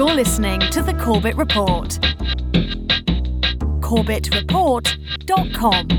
You're listening to The Corbett Report. CorbettReport.com.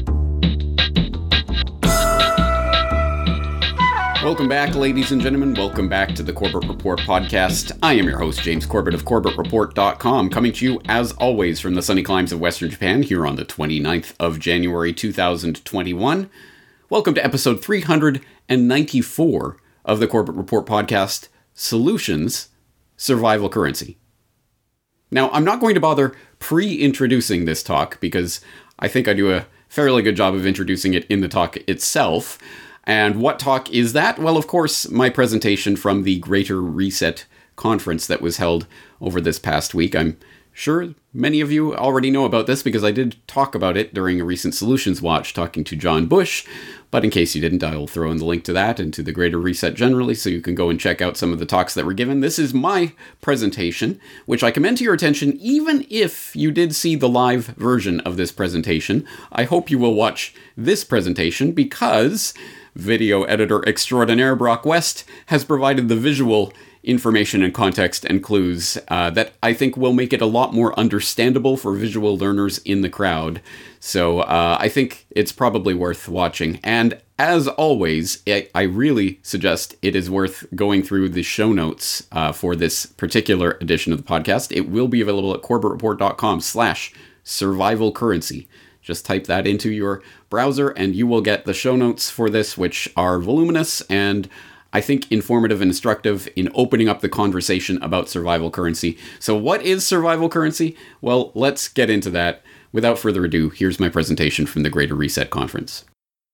Welcome back, ladies and gentlemen. Welcome back to the Corbett Report podcast. I am your host, James Corbett of CorbettReport.com, coming to you, as always, from the sunny climes of Western Japan here on the 29th of January, 2021. Welcome to episode 394 of the Corbett Report podcast, Solutions, Survival Currency. Now, I'm not going to bother pre-introducing this talk because I think I do a fairly good job of introducing it in the talk itself. And what talk is that? Well, of course, my presentation from the Greater Reset conference that was held over this past week. I'm sure many of you already know about this because I did talk about it during a recent Solutions Watch talking to John Bush. But in case you didn't, I will throw in the link to that and to the Greater Reset generally so you can go and check out some of the talks that were given. This is my presentation, which I commend to your attention even if you did see the live version of this presentation. I hope you will watch this presentation because video editor extraordinaire Brock West has provided the visual information and context and clues that I think will make it a lot more understandable for visual learners in the crowd. So I think it's probably worth watching. And as always, I really suggest it is worth going through the show notes for this particular edition of the podcast. It will be available at CorbettReport.com/survival currency. Just type that into your browser and you will get the show notes for this, which are voluminous and I think informative and instructive in opening up the conversation about survival currency. So what is survival currency? Well, let's get into that. Without further ado, here's my presentation from the Greater Reset Conference.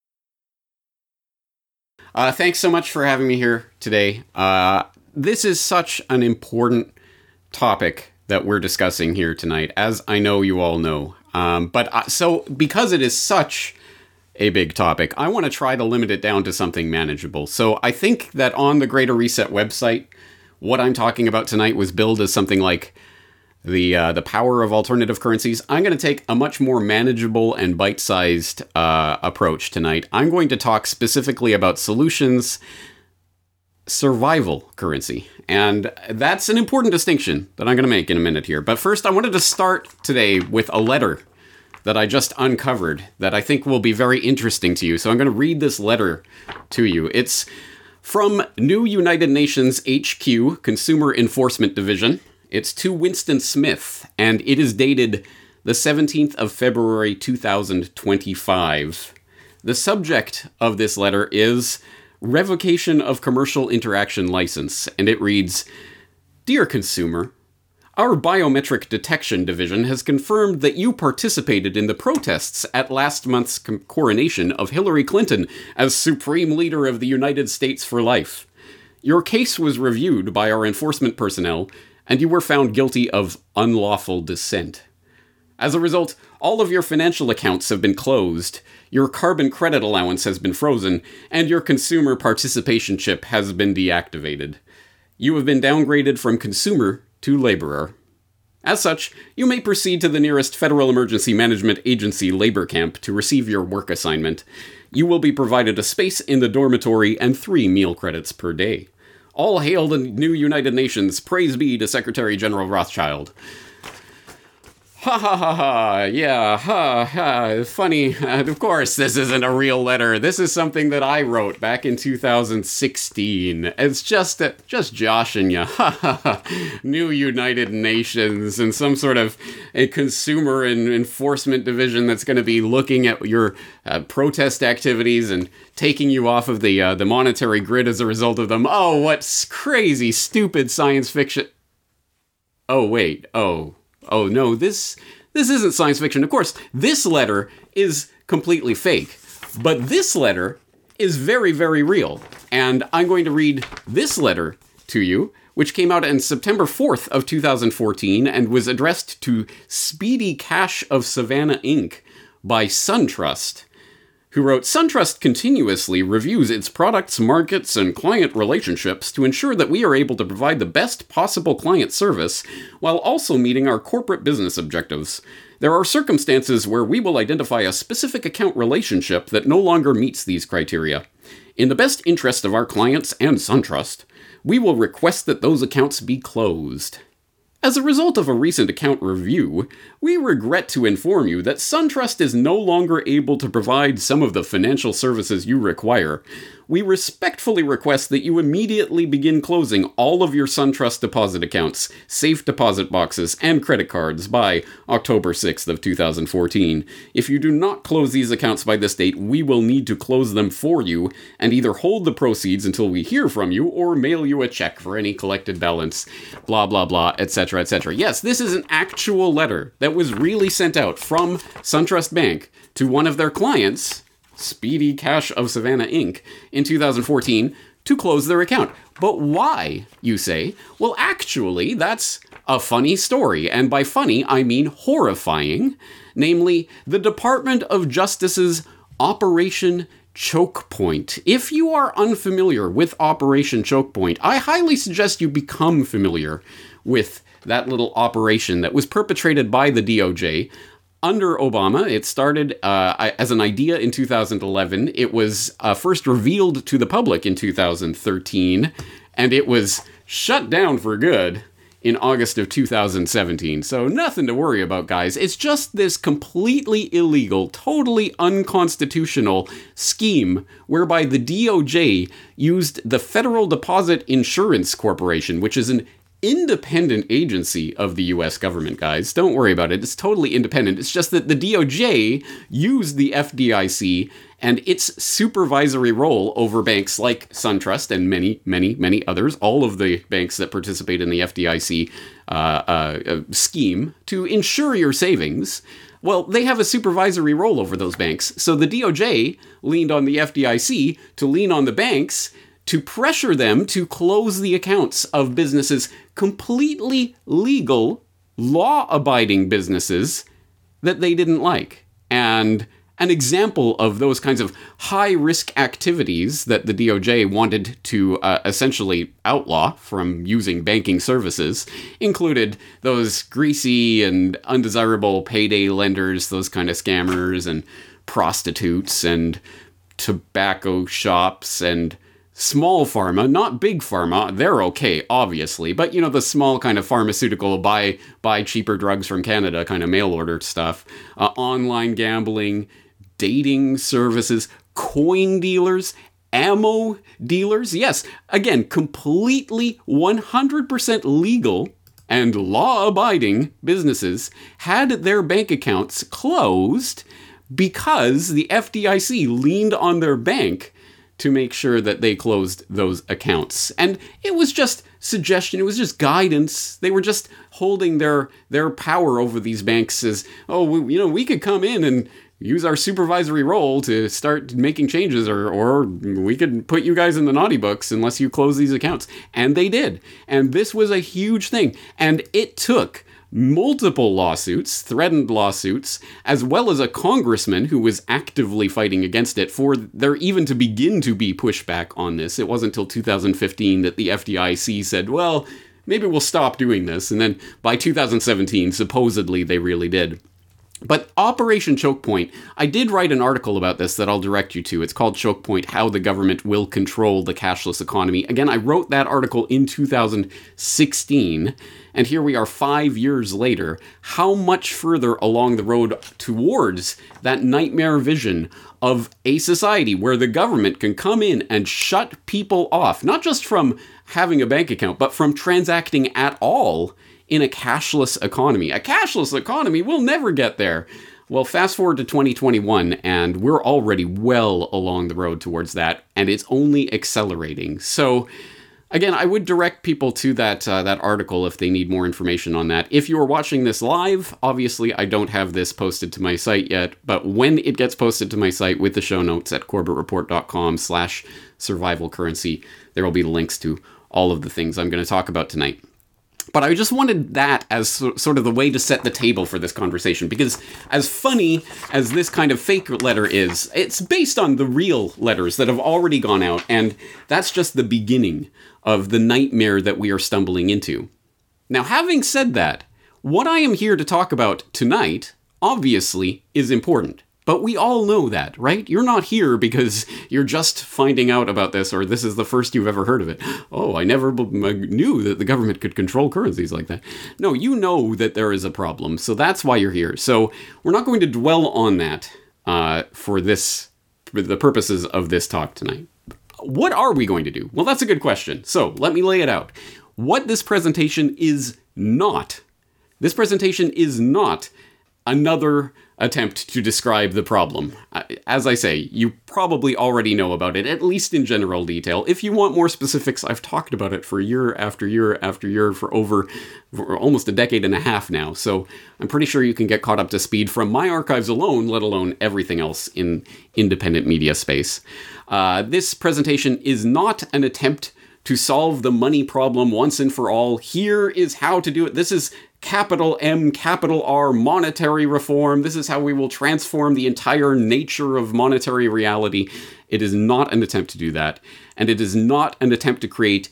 Thanks so much for having me here today. This is such an important topic that we're discussing here tonight, as I know you all know. So because it is such a big topic, I want to try to limit it down to something manageable. So I think that on the Greater Reset website, what I'm talking about tonight was billed as something like the power of alternative currencies. I'm going to take a much more manageable and bite-sized approach tonight. I'm going to talk specifically about solutions, survival currency. And that's an important distinction that I'm going to make in a minute here. But first, I wanted to start today with a letter that I just uncovered that I think will be very interesting to you. So I'm going to read this letter to you. It's from New United Nations HQ, Consumer Enforcement Division. It's to Winston Smith, and it is dated the 17th of February, 2025. The subject of this letter is Revocation of Commercial Interaction License, and it reads, Dear Consumer, our Biometric Detection Division has confirmed that you participated in the protests at last month's coronation of Hillary Clinton as Supreme Leader of the United States for life. Your case was reviewed by our enforcement personnel, and you were found guilty of unlawful dissent. As a result, all of your financial accounts have been closed, your carbon credit allowance has been frozen, and your consumer participation chip has been deactivated. You have been downgraded from consumer to laborer. As such, you may proceed to the nearest Federal Emergency Management Agency labor camp to receive your work assignment. You will be provided a space in the dormitory and 3 meal credits per day. All hail the new United Nations. Praise be to Secretary General Rothschild. Ha ha ha ha, yeah, ha ha, funny. Of course, this isn't a real letter. This is something that I wrote back in 2016. It's just joshing you. Ha ha ha. New United Nations and some sort of a consumer and enforcement division that's going to be looking at your protest activities and taking you off of the monetary grid as a result of them. Oh, what crazy, stupid science fiction. Oh, wait, Oh no, this isn't science fiction. Of course, this letter is completely fake. But this letter is very, very real. And I'm going to read this letter to you, which came out on September 4th of 2014 and was addressed to Speedy Cash of Savannah Inc. by SunTrust, who wrote, SunTrust continuously reviews its products, markets, and client relationships to ensure that we are able to provide the best possible client service while also meeting our corporate business objectives. There are circumstances where we will identify a specific account relationship that no longer meets these criteria. In the best interest of our clients and SunTrust, we will request that those accounts be closed. As a result of a recent account review, we regret to inform you that SunTrust is no longer able to provide some of the financial services you require. We respectfully request that you immediately begin closing all of your SunTrust deposit accounts, safe deposit boxes, and credit cards by October 6th of 2014. If you do not close these accounts by this date, we will need to close them for you and either hold the proceeds until we hear from you or mail you a check for any collected balance, blah blah blah, etc., etc. Yes, this is an actual letter that was really sent out from SunTrust Bank to one of their clients, Speedy Cash of Savannah Inc., in 2014 to close their account. But why, you say? Well, actually, that's a funny story, and by funny, I mean horrifying, namely the Department of Justice's Operation Choke Point. If you are unfamiliar with Operation Choke Point, I highly suggest you become familiar with that little operation that was perpetrated by the DOJ under Obama. It started as an idea in 2011. It was first revealed to the public in 2013, and it was shut down for good in August of 2017. So nothing to worry about, guys. It's just this completely illegal, totally unconstitutional scheme whereby the DOJ used the Federal Deposit Insurance Corporation, which is an independent agency of the US government, guys. Don't worry about it. It's totally independent. It's just that the DOJ used the FDIC and its supervisory role over banks like SunTrust and many, many, many others, all of the banks that participate in the FDIC scheme to insure your savings. Well, they have a supervisory role over those banks. So the DOJ leaned on the FDIC to lean on the banks to pressure them to close the accounts of businesses, completely legal, law-abiding businesses that they didn't like. And an example of those kinds of high-risk activities that the DOJ wanted to essentially outlaw from using banking services included those greasy and undesirable payday lenders, those kind of scammers, and prostitutes, and tobacco shops, and small pharma, not big pharma. They're okay, obviously, but you know, the small kind of pharmaceutical buy cheaper drugs from Canada kind of mail order stuff, online gambling, dating services, coin dealers, ammo dealers. Yes, again, completely 100% legal and law-abiding businesses had their bank accounts closed because the FDIC leaned on their bank to make sure that they closed those accounts. And it was just suggestion, it was just guidance. They were just holding their power over these banks as, oh, we could come in and use our supervisory role to start making changes, or we could put you guys in the naughty books unless you close these accounts. And they did. And this was a huge thing. And it took multiple lawsuits, threatened lawsuits, as well as a congressman who was actively fighting against it for there even to begin to be pushback on this. It wasn't until 2015 that the FDIC said, well, maybe we'll stop doing this. And then by 2017, supposedly they really did. But Operation Choke Point, I did write an article about this that I'll direct you to. It's called Choke Point, How the Government Will Control the Cashless Economy. Again, I wrote that article in 2016, and here we are 5 years later. How much further along the road towards that nightmare vision of a society where the government can come in and shut people off, not just from having a bank account, but from transacting at all in a cashless economy. A cashless economy, we'll never get there. Well, fast forward to 2021, and we're already well along the road towards that, and it's only accelerating. So, again, I would direct people to that article if they need more information on that. If you are watching this live, obviously I don't have this posted to my site yet, but when it gets posted to my site with the show notes at corbettreport.com/survivalcurrency, there will be links to all of the things I'm going to talk about tonight. But I just wanted that as sort of the way to set the table for this conversation, because as funny as this kind of fake letter is, it's based on the real letters that have already gone out, and that's just the beginning of the nightmare that we are stumbling into. Now, having said that, what I am here to talk about tonight, obviously, is important, But we all know that, right? You're not here because you're just finding out about this, or this is the first you've ever heard of it. Oh, I never knew that the government could control currencies like that. No, you know that there is a problem, so that's why you're here. So we're not going to dwell on that for the purposes of this talk tonight. What are we going to do? Well, that's a good question. So let me lay it out. What this presentation is not another attempt to describe the problem. As I say, you probably already know about it, at least in general detail. If you want more specifics, I've talked about it for year after year after year for almost a decade and a half now. So I'm pretty sure you can get caught up to speed from my archives alone, let alone everything else in independent media space. This presentation is not an attempt to solve the money problem once and for all. Here is how to do it. This is capital M, capital R, monetary reform. This is how we will transform the entire nature of monetary reality. It is not an attempt to do that. And it is not an attempt to create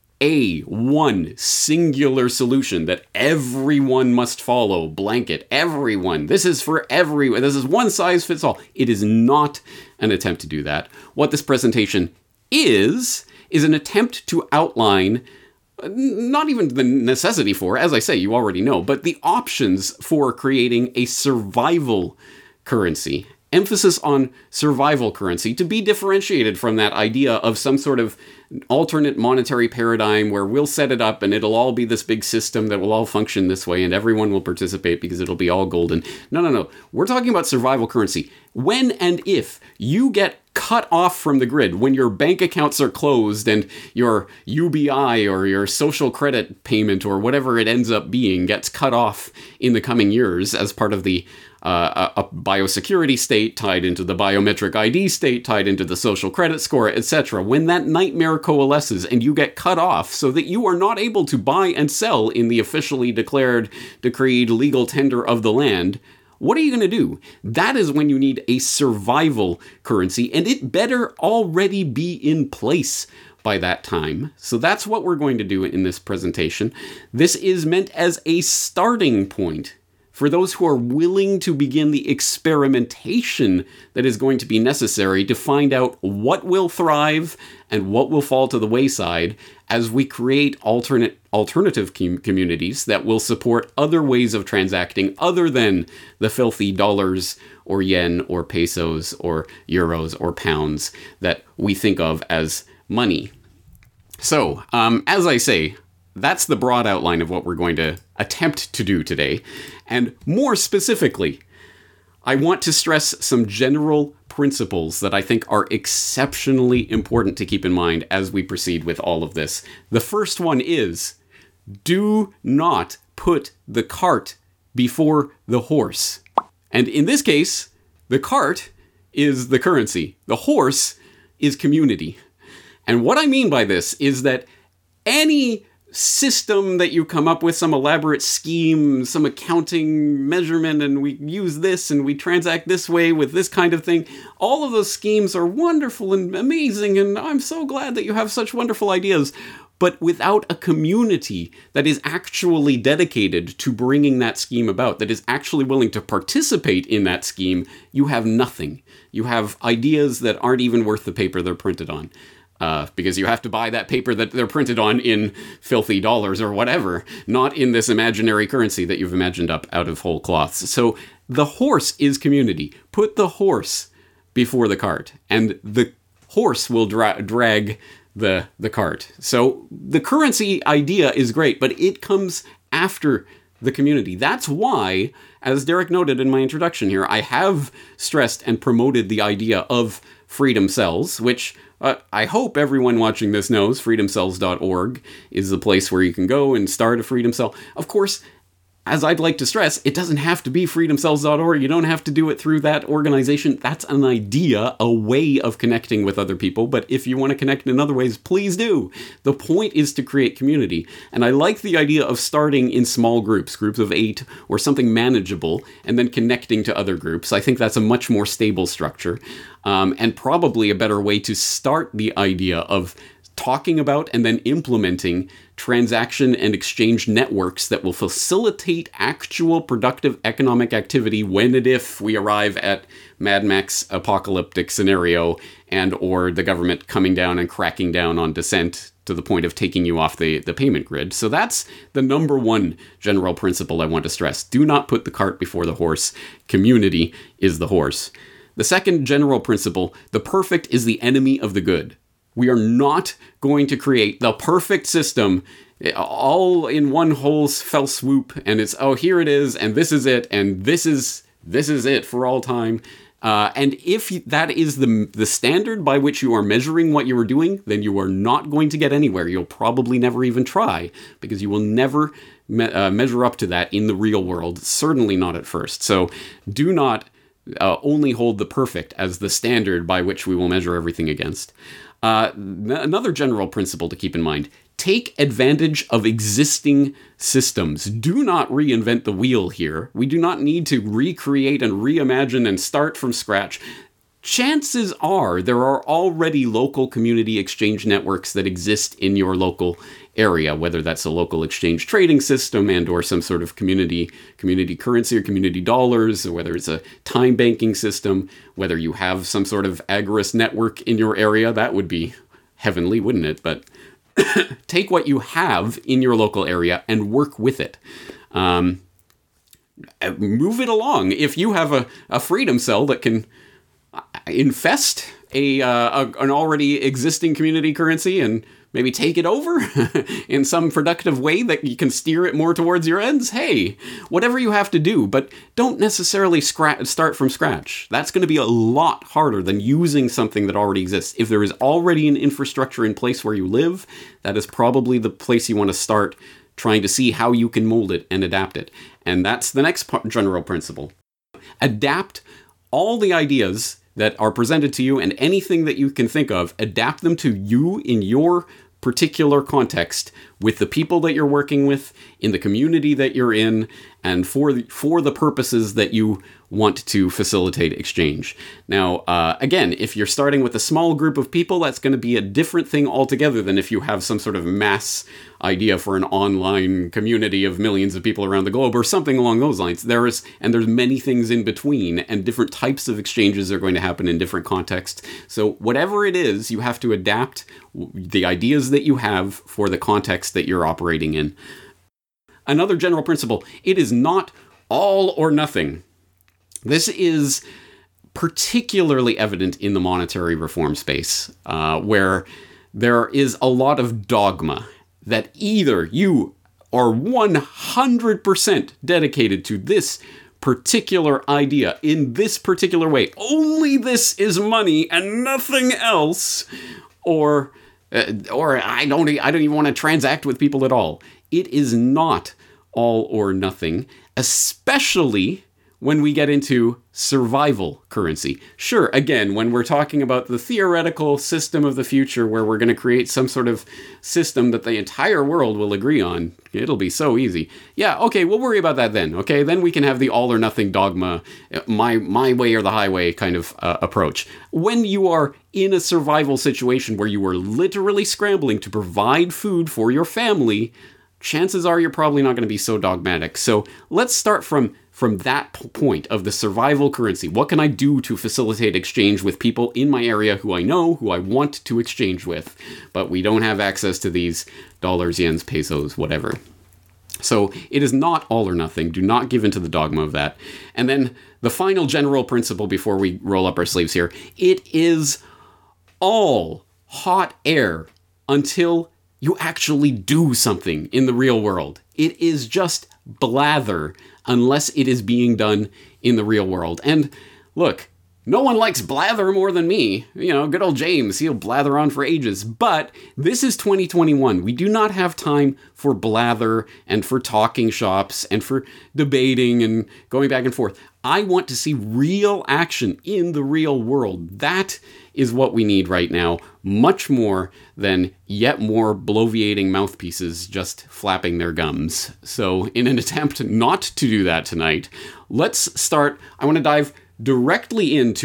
one singular solution that everyone must follow, blanket, everyone. This is for everyone. This is one size fits all. It is not an attempt to do that. What this presentation is an attempt to outline not even the necessity for, as I say, you already know, but the options for creating a survival currency. Emphasis on survival currency to be differentiated from that idea of some sort of alternate monetary paradigm where we'll set it up and it'll all be this big system that will all function this way and everyone will participate because it'll be all golden. No. We're talking about survival currency. When and if you get cut off from the grid, when your bank accounts are closed and your UBI or your social credit payment or whatever it ends up being gets cut off in the coming years as part of the a biosecurity state tied into the biometric ID state, tied into the social credit score, etc. When that nightmare coalesces and you get cut off so that you are not able to buy and sell in the officially declared, decreed legal tender of the land, what are you going to do? That is when you need a survival currency, and it better already be in place by that time. So that's what we're going to do in this presentation. This is meant as a starting point for those who are willing to begin the experimentation that is going to be necessary to find out what will thrive and what will fall to the wayside as we create alternative communities that will support other ways of transacting other than the filthy dollars or yen or pesos or euros or pounds that we think of as money. So, as I say, that's the broad outline of what we're going to attempt to do today. And more specifically, I want to stress some general principles that I think are exceptionally important to keep in mind as we proceed with all of this. The first one is, do not put the cart before the horse. And in this case, the cart is the currency. The horse is community. And what I mean by this is that any system that you come up with, some elaborate scheme, some accounting measurement, and we use this and we transact this way with this kind of thing, all of those schemes are wonderful and amazing, and I'm so glad that you have such wonderful ideas. But without a community that is actually dedicated to bringing that scheme about, that is actually willing to participate in that scheme, you have nothing. You have ideas that aren't even worth the paper they're printed on. Because you have to buy that paper that they're printed on in filthy dollars or whatever, not in this imaginary currency that you've imagined up out of whole cloths. So the horse is community. Put the horse before the cart, and the horse will drag the cart. So the currency idea is great, but it comes after the community. That's why, as Derek noted in my introduction here, I have stressed and promoted the idea of Freedom Cells, which I hope everyone watching this knows. freedomcells.org is the place where you can go and start a Freedom Cell. Of course, as I'd like to stress, it doesn't have to be freedomcells.org. You don't have to do it through that organization. That's an idea, a way of connecting with other people. But if you want to connect in other ways, please do. The point is to create community. And I like the idea of starting in small groups of 8 or something manageable, and then connecting to other groups. I think that's a much more stable structure, and probably a better way to start the idea of talking about and then implementing transaction and exchange networks that will facilitate actual productive economic activity when and if we arrive at Mad Max apocalyptic scenario and or the government coming down and cracking down on dissent to the point of taking you off the payment grid. So that's the number one general principle I want to stress. Do not put the cart before the horse. Community is the horse. The second general principle, the perfect is the enemy of the good. We are not going to create the perfect system all in one whole fell swoop, and it's, oh, here it is, and this is it, and this is it for all time. And if that is the standard by which you are measuring what you are doing, then you are not going to get anywhere. You'll probably never even try, because you will never measure up to that in the real world, certainly not at first. So do not only hold the perfect as the standard by which we will measure everything against. Another general principle to keep in mind: take advantage of existing systems. Do not reinvent the wheel here. We do not need to recreate and reimagine and start from scratch. Chances are there are already local community exchange networks that exist in your local area, whether that's a local exchange trading system and or some sort of community currency or community dollars, or whether it's a time banking system, whether you have some sort of Agorist network in your area. That would be heavenly, wouldn't it? But take what you have in your local area and work with it. Move it along. If you have a freedom cell that can infest an already existing community currency and maybe take it over in some productive way that you can steer it more towards your ends, hey, whatever you have to do, but don't necessarily start from scratch. That's going to be a lot harder than using something that already exists. If there is already an infrastructure in place where you live, that is probably the place you want to start trying to see how you can mold it and adapt it. And that's the next general principle. Adapt all the ideas that are presented to you and anything that you can think of, adapt them to you in your particular context, with the people that you're working with, in the community that you're in, and for the purposes that you want to facilitate exchange. Now, again, if you're starting with a small group of people, that's going to be a different thing altogether than if you have some sort of mass idea for an online community of millions of people around the globe or something along those lines. There's many things in between, and different types of exchanges are going to happen in different contexts. So whatever it is, you have to adapt the ideas that you have for the context that you're operating in. Another general principle: it is not all or nothing. This is particularly evident in the monetary reform space, where there is a lot of dogma that either you are 100% dedicated to this particular idea in this particular way, only this is money and nothing else, or I don't even want to transact with people at all. It is not all or nothing, especially when we get into survival currency. Sure, again, when we're talking about the theoretical system of the future where we're going to create some sort of system that the entire world will agree on, it'll be so easy. Yeah, okay, we'll worry about that then. Okay, then we can have the all or nothing dogma, my way or the highway kind of approach. When you are in a survival situation where you are literally scrambling to provide food for your family, chances are you're probably not going to be so dogmatic. So let's start from that point of the survival currency. What can I do to facilitate exchange with people in my area who I know, who I want to exchange with, but we don't have access to these dollars, yens, pesos, whatever. So it is not all or nothing. Do not give into the dogma of that. And then the final general principle before we roll up our sleeves here: it is all hot air until you actually do something in the real world. It is just blather unless it is being done in the real world. And look, no one likes blather more than me. You know, good old James, he'll blather on for ages. But this is 2021. We do not have time for blather and for talking shops and for debating and going back and forth. I want to see real action in the real world. That is what we need right now, much more than yet more bloviating mouthpieces just flapping their gums. So in an attempt not to do that tonight, let's start. I want to dive directly into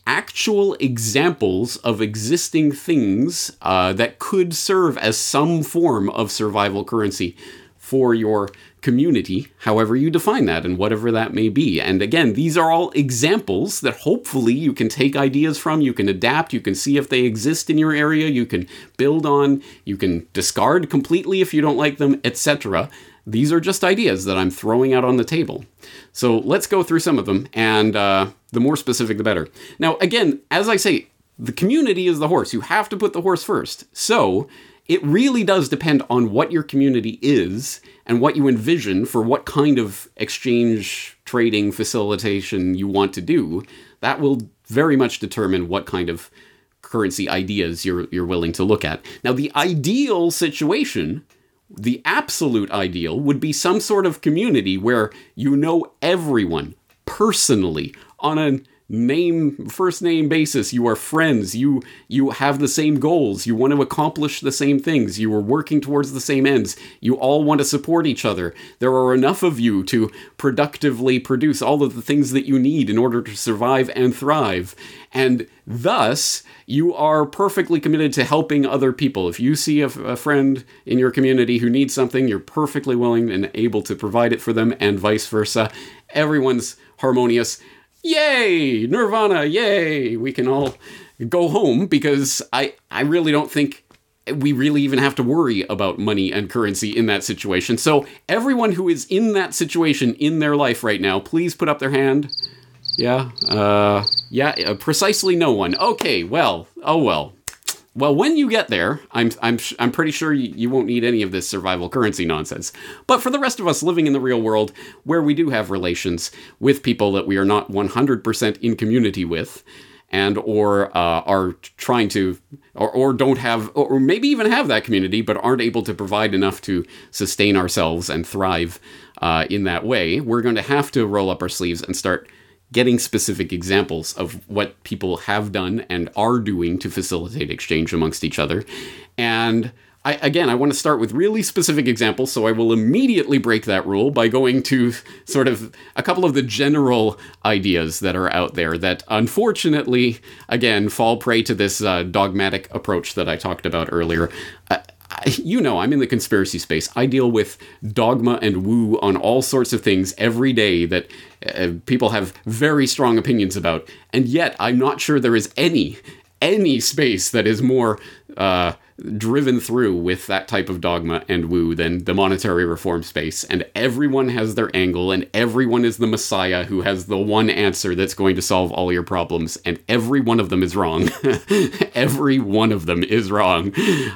actual examples of existing things that could serve as some form of survival currency for your community, however you define that and whatever that may be. And again, these are all examples that hopefully you can take ideas from, you can adapt, you can see if they exist in your area, you can build on, you can discard completely if you don't like them, etc. These are just ideas that I'm throwing out on the table. So let's go through some of them, and the more specific, the better. Now, again, as I say, the community is the horse. You have to put the horse first. So it really does depend on what your community is and what you envision for what kind of exchange, trading, facilitation you want to do. That will very much determine what kind of currency ideas you're willing to look at. Now, the ideal situation, the absolute ideal, would be some sort of community where you know everyone personally on a first name basis. You are friends. You have the same goals. You want to accomplish the same things. You are working towards the same ends. You all want to support each other. There are enough of you to productively produce all of the things that you need in order to survive and thrive. And thus, you are perfectly committed to helping other people. If you see a friend in your community who needs something, you're perfectly willing and able to provide it for them, and vice versa. Everyone's harmonious. Yay! Nirvana, yay! We can all go home, because I really don't think we really even have to worry about money and currency in that situation. So everyone who is in that situation in their life right now, please put up their hand. Yeah, precisely no one. Okay, well, oh well. Well, when you get there, I'm pretty sure you won't need any of this survival currency nonsense. But for the rest of us living in the real world, where we do have relations with people that we are not 100% in community with, and or are trying to, or don't have, or maybe even have that community, but aren't able to provide enough to sustain ourselves and thrive in that way, we're going to have to roll up our sleeves and start getting specific examples of what people have done and are doing to facilitate exchange amongst each other. And I want to start with really specific examples, so I will immediately break that rule by going to sort of a couple of the general ideas that are out there that, unfortunately, again, fall prey to this dogmatic approach that I talked about earlier. You know, I'm in the conspiracy space. I deal with dogma and woo on all sorts of things every day that people have very strong opinions about. And yet, I'm not sure there is any space that is more driven through with that type of dogma and woo than the monetary reform space. And everyone has their angle, and everyone is the messiah who has the one answer that's going to solve all your problems. And every one of them is wrong. Every one of them is wrong.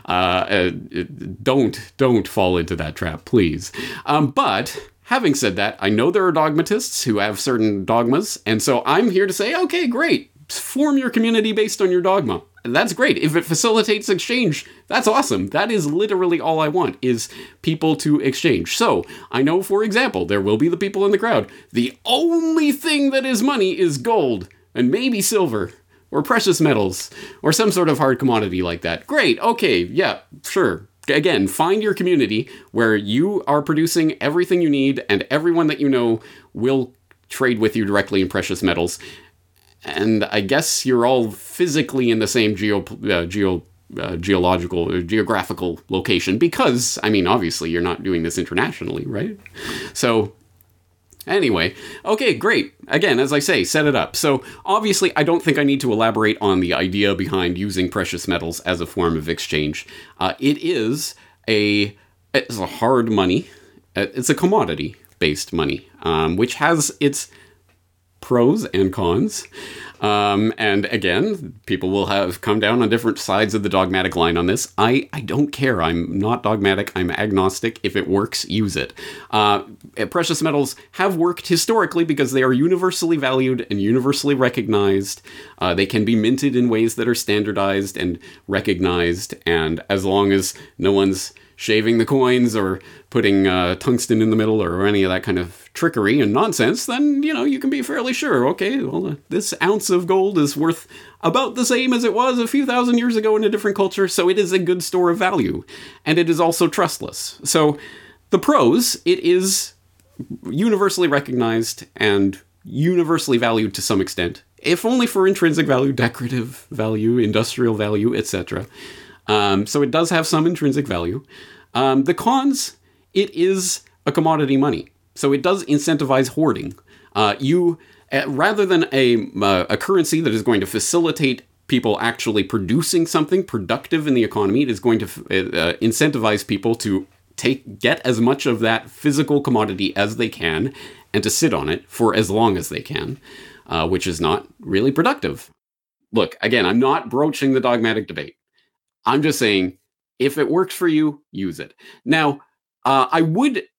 Don't fall into that trap, please. But having said that, I know there are dogmatists who have certain dogmas. And so I'm here to say, okay, great. Form your community based on your dogma. That's great. If it facilitates exchange, that's awesome. That is literally all I want, is people to exchange. So, I know, for example, there will be the people in the crowd. The only thing that is money is gold, and maybe silver, or precious metals, or some sort of hard commodity like that. Great, okay, yeah, sure. Again, find your community where you are producing everything you need, and everyone that you know will trade with you directly in precious metals. And I guess you're all physically in the same geological or geographical location, because, I mean, obviously you're not doing this internationally, right? So, anyway, okay, great. Again, as I say, set it up. So, obviously, I don't think I need to elaborate on the idea behind using precious metals as a form of exchange. It's a hard money. It's a commodity-based money, which has its pros and cons. And again, people will have come down on different sides of the dogmatic line on this. I don't care. I'm not dogmatic. I'm agnostic. If it works, use it. Precious metals have worked historically because they are universally valued and universally recognized. They can be minted in ways that are standardized and recognized. And as long as no one's shaving the coins or putting tungsten in the middle or any of that kind of trickery and nonsense, then, you know, you can be fairly sure, okay, well, this ounce of gold is worth about the same as it was a few thousand years ago in a different culture, so it is a good store of value. And it is also trustless. So the pros, it is universally recognized and universally valued to some extent. if only for intrinsic value, decorative value, industrial value, etc. So it does have some intrinsic value. The cons, it is a commodity money. So it does incentivize hoarding. Rather than a currency that is going to facilitate people actually producing something productive in the economy, it is going to incentivize people to get as much of that physical commodity as they can and to sit on it for as long as they can, which is not really productive. Look, again, I'm not broaching the dogmatic debate. I'm just saying, if it works for you, use it. Now, I'm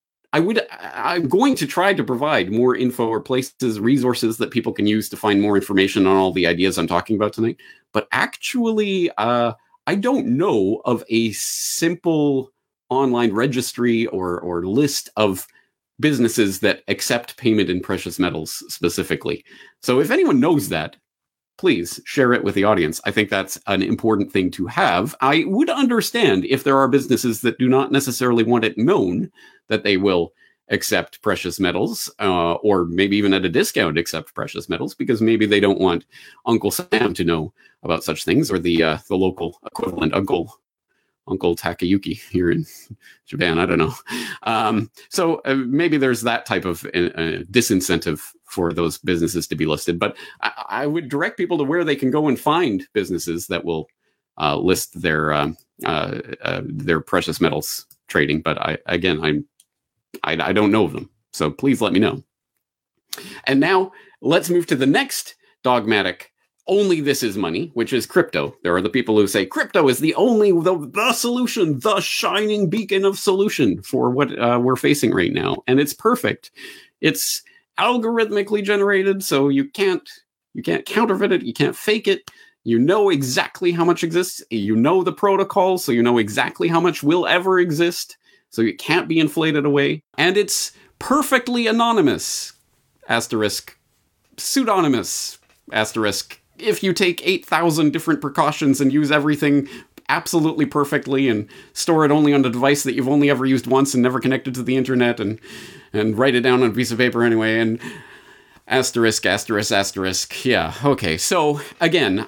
going to try to provide more info or places, resources that people can use to find more information on all the ideas I'm talking about tonight. But actually, I don't know of a simple online registry or list of businesses that accept payment in precious metals specifically. So if anyone knows that, please share it with the audience. I think that's an important thing to have. I would understand if there are businesses that do not necessarily want it known that they will accept precious metals, or maybe even at a discount accept precious metals, because maybe they don't want Uncle Sam to know about such things, or the local equivalent, Uncle Takayuki here in Japan. I don't know. So maybe there's that type of disincentive for those businesses to be listed. But I would direct people to where they can go and find businesses that will list their precious metals trading. But I don't know of them. So please let me know. And now let's move to the next dogmatic. Only this is money, which is crypto. There are the people who say crypto is the solution, the shining beacon of solution for what we're facing right now. And it's perfect. It's algorithmically generated, so you can't counterfeit it. You can't fake it. You know exactly how much exists. You know the protocol, so you know exactly how much will ever exist. So it can't be inflated away. And it's perfectly anonymous. Asterisk. Pseudonymous. Asterisk. If you take 8,000 different precautions and use everything absolutely perfectly and store it only on a device that you've only ever used once and never connected to the internet and write it down on a piece of paper anyway, and asterisk, asterisk, asterisk. Yeah, okay. So again,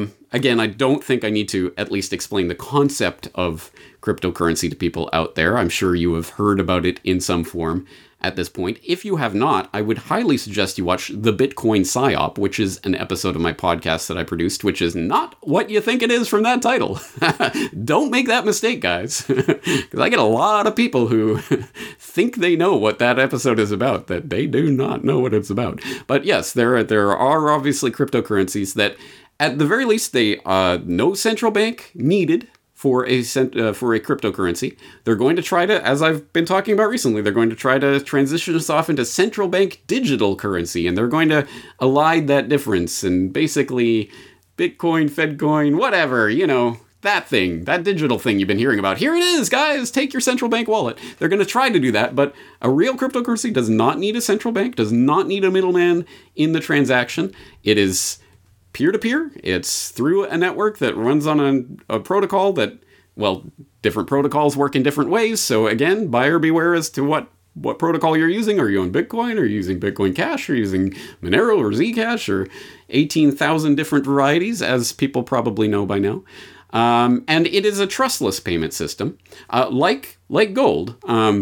I don't think I need to at least explain the concept of cryptocurrency to people out there. I'm sure you have heard about it in some form at this point. If you have not, I would highly suggest you watch The Bitcoin PsyOp, which is an episode of my podcast that I produced, which is not what you think it is from that title. Don't make that mistake, guys. Because I get a lot of people who think they know what that episode is about, that they do not know what it's about. But yes, there are obviously cryptocurrencies that, at the very least, they no central bank needed for a cryptocurrency. They're going to try to, as I've been talking about recently, they're going to try to transition us off into central bank digital currency, and they're going to elide that difference, and basically Bitcoin, Fedcoin, whatever, that thing, that digital thing you've been hearing about. Here it is, guys, take your central bank wallet. They're going to try to do that, but a real cryptocurrency does not need a central bank, does not need a middleman in the transaction. It is peer-to-peer. It's through a network that runs on a protocol that, well, different protocols work in different ways. So again, buyer beware as to what protocol you're using. Are you on Bitcoin? Are you using Bitcoin Cash? Are you using Monero or Zcash or 18,000 different varieties, as people probably know by now? And it is a trustless payment system, like gold.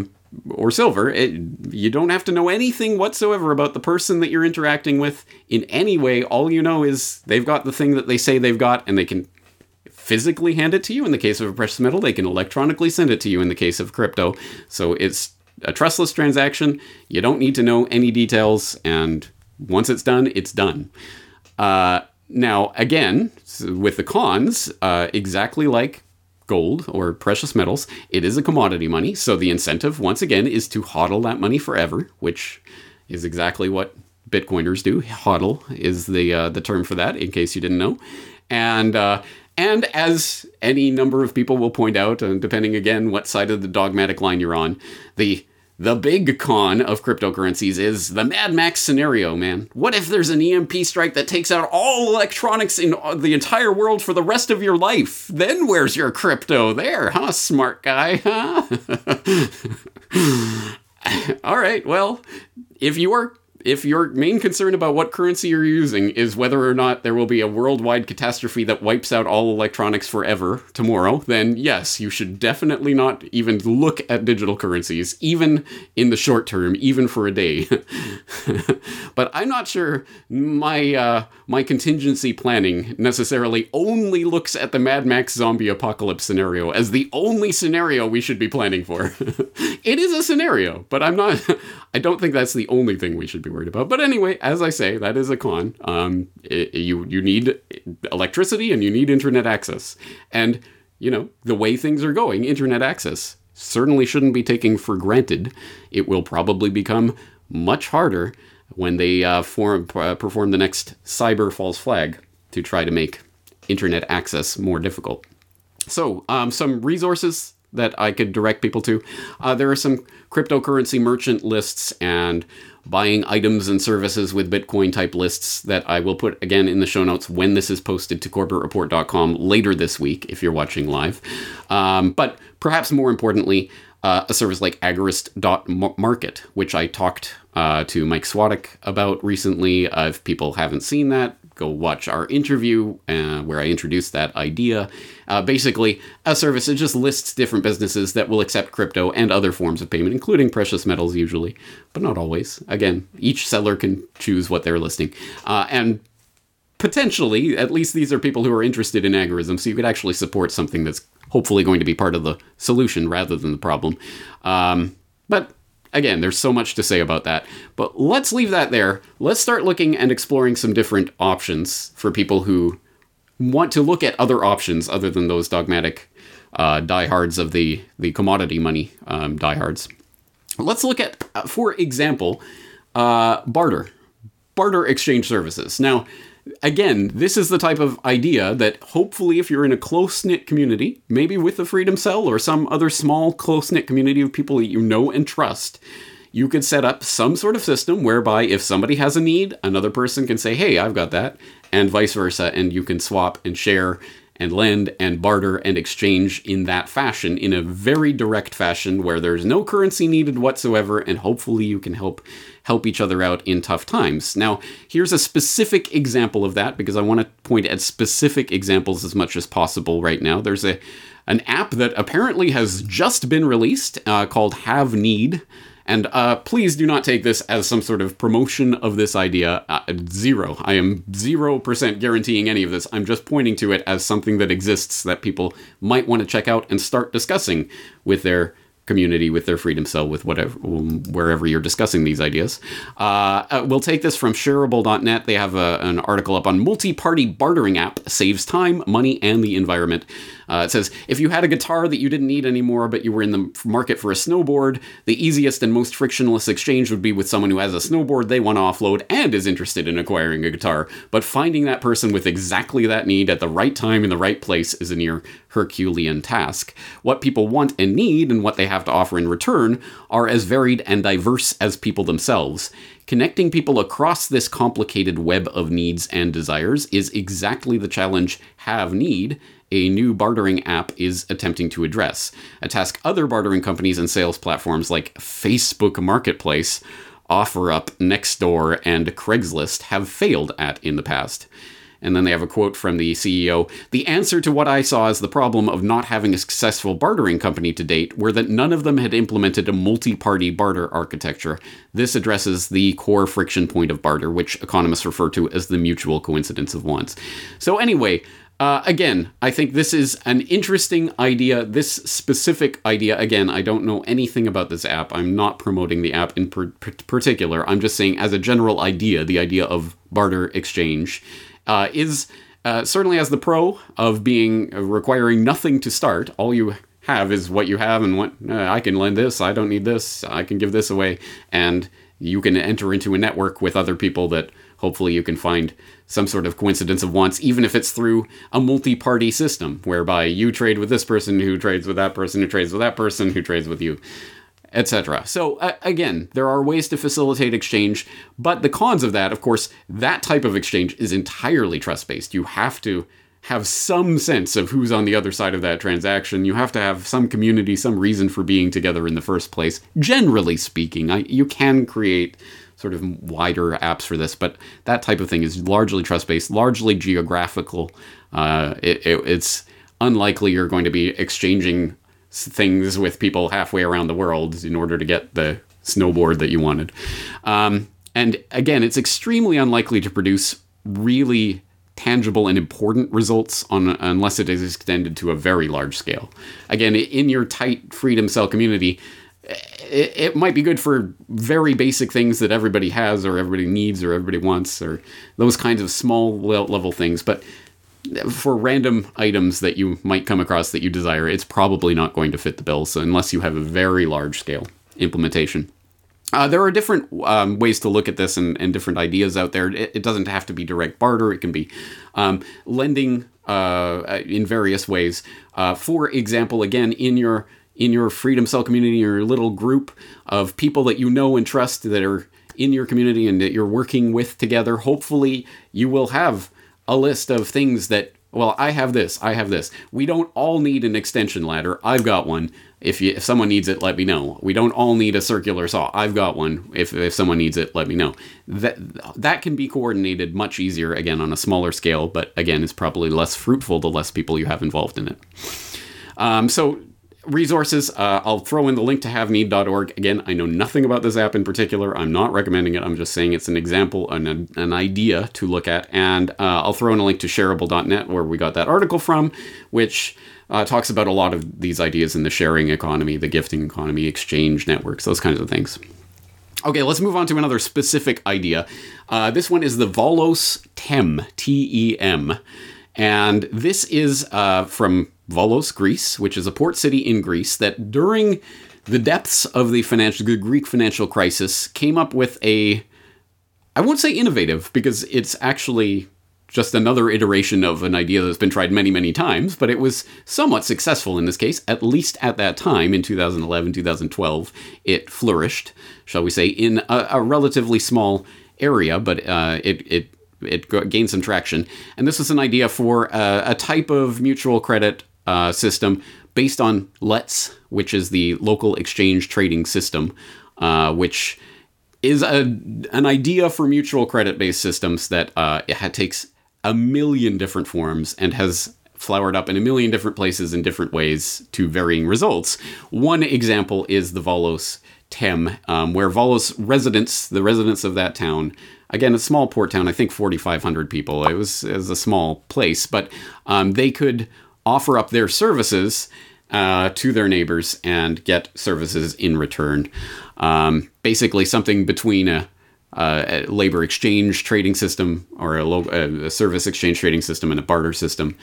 Or silver. You don't have to know anything whatsoever about the person that you're interacting with in any way. All you know is they've got the thing that they say they've got, and they can physically hand it to you in the case of a precious metal. They can electronically send it to you in the case of crypto. So it's a trustless transaction. You don't need to know any details, and once it's done, it's done. Now, again, with the cons, exactly like gold or precious metals, it is a commodity money. So the incentive, once again, is to hodl that money forever, which is exactly what Bitcoiners do. Hodl is the term for that, in case you didn't know. And as any number of people will point out, and depending again what side of the dogmatic line you're on, the big con of cryptocurrencies is the Mad Max scenario, man. What if there's an EMP strike that takes out all electronics in the entire world for the rest of your life? Then where's your crypto there, huh, smart guy, huh? All right, well, if you are if your main concern about what currency you're using is whether or not there will be a worldwide catastrophe that wipes out all electronics forever tomorrow, then yes, you should definitely not even look at digital currencies, even in the short term, even for a day. But I'm not sure my contingency planning necessarily only looks at the Mad Max zombie apocalypse scenario as the only scenario we should be planning for. It is a scenario, but I don't think that's the only thing we should be worried about. But anyway, as I say, that is a con. You need electricity and you need internet access. And, the way things are going, internet access certainly shouldn't be taken for granted. It will probably become much harder when they perform the next cyber false flag to try to make internet access more difficult. So, some resources that I could direct people to. There are some cryptocurrency merchant lists and buying items and services with Bitcoin type lists that I will put again in the show notes when this is posted to corbettreport.com later this week if you're watching live. But perhaps more importantly, a service like agorist.market, which I talked to Mike Swadek about recently. If people haven't seen that, go watch our interview where I introduced that idea. Basically, a service that just lists different businesses that will accept crypto and other forms of payment, including precious metals usually, but not always. Again, each seller can choose what they're listing. And potentially, at least these are people who are interested in agorism, so you could actually support something that's hopefully going to be part of the solution rather than the problem. But again, there's so much to say about that. But let's leave that there. Let's start looking and exploring some different options for people who want to look at other options other than those dogmatic diehards of the commodity money diehards. Let's look at, for example, barter exchange services. Now, again, this is the type of idea that hopefully if you're in a close-knit community, maybe with the Freedom Cell or some other small close-knit community of people that you know and trust, you could set up some sort of system whereby if somebody has a need, another person can say, hey, I've got that, and vice versa, and you can swap and share and lend and barter and exchange in that fashion, in a very direct fashion where there's no currency needed whatsoever, and hopefully you can help each other out in tough times. Now, here's a specific example of that, because I want to point at specific examples as much as possible right now. There's an app that apparently has just been released called Have Need. And please do not take this as some sort of promotion of this idea. Zero. I am 0% guaranteeing any of this. I'm just pointing to it as something that exists that people might want to check out and start discussing with their community, with their Freedom Cell, with whatever, wherever you're discussing these ideas. We'll take this from shareable.net. They have an article up on multi-party bartering app saves time, money, and the environment. It says, if you had a guitar that you didn't need anymore, but you were in the market for a snowboard, the easiest and most frictionless exchange would be with someone who has a snowboard they want to offload and is interested in acquiring a guitar. But finding that person with exactly that need at the right time in the right place is a near Herculean task. What people want and need and what they have to offer in return are as varied and diverse as people themselves. Connecting people across this complicated web of needs and desires is exactly the challenge Have Need, a new bartering app, is attempting to address. A task other bartering companies and sales platforms like Facebook Marketplace, OfferUp, Nextdoor, and Craigslist have failed at in the past. And then they have a quote from the CEO. The answer to what I saw as the problem of not having a successful bartering company to date were that none of them had implemented a multi-party barter architecture. This addresses the core friction point of barter, which economists refer to as the mutual coincidence of wants. So anyway, again, I think this is an interesting idea. This specific idea, again, I don't know anything about this app. I'm not promoting the app in particular. I'm just saying as a general idea, the idea of barter exchange is certainly has the pro of being requiring nothing to start. All you have is what you have, and what I can lend this, I don't need this, I can give this away, and you can enter into a network with other people that hopefully you can find some sort of coincidence of wants, even if it's through a multi-party system, whereby you trade with this person who trades with that person who trades with that person who trades with you, etc. So again, there are ways to facilitate exchange, but the cons of that, of course, that type of exchange is entirely trust-based. You have to have some sense of who's on the other side of that transaction. You have to have some community, some reason for being together in the first place. Generally speaking, you can create sort of wider apps for this, but that type of thing is largely trust-based, largely geographical. It's unlikely you're going to be exchanging things with people halfway around the world in order to get the snowboard that you wanted. And again, it's extremely unlikely to produce really tangible and important results unless it is extended to a very large scale. Again, in your tight Freedom Cell community, it might be good for very basic things that everybody has or everybody needs or everybody wants or those kinds of small level things. But for random items that you might come across that you desire, it's probably not going to fit the bill. So unless you have a very large scale implementation. There are different ways to look at this and different ideas out there. It doesn't have to be direct barter. It can be lending in various ways. For example, again, in your Freedom Cell community, your little group of people that you know and trust that are in your community and that you're working with together, hopefully you will have a list of things that, well, I have this. We don't all need an extension ladder. I've got one. If someone needs it, let me know. We don't all need a circular saw. I've got one. If someone needs it, let me know. That can be coordinated much easier, again, on a smaller scale, but again, it's probably less fruitful the less people you have involved in it. So resources, I'll throw in the link to haveneed.org. Again, I know nothing about this app in particular. I'm not recommending it. I'm just saying it's an example, an idea to look at. And I'll throw in a link to shareable.net where we got that article from, which talks about a lot of these ideas in the sharing economy, the gifting economy, exchange networks, those kinds of things. Okay, let's move on to another specific idea. This one is the Volos TEM, T-E-M. And this is from Volos, Greece, which is a port city in Greece that during the depths of the Greek financial crisis came up with I won't say innovative because it's actually just another iteration of an idea that's been tried many, many times, but it was somewhat successful in this case, at least at that time in 2011, 2012. It flourished, shall we say, in a relatively small area, but it gained some traction. And this was an idea for a type of mutual credit system based on LETS, which is the local exchange trading system, which is an idea for mutual credit-based systems that takes a million different forms and has flowered up in a million different places in different ways to varying results. One example is the Volos TEM, where Volos residents, the residents of that town, again, a small port town, I think 4,500 people. It was a small place, but they could offer up their services to their neighbors and get services in return. Basically something between a labor exchange trading system or a service exchange trading system and a barter system.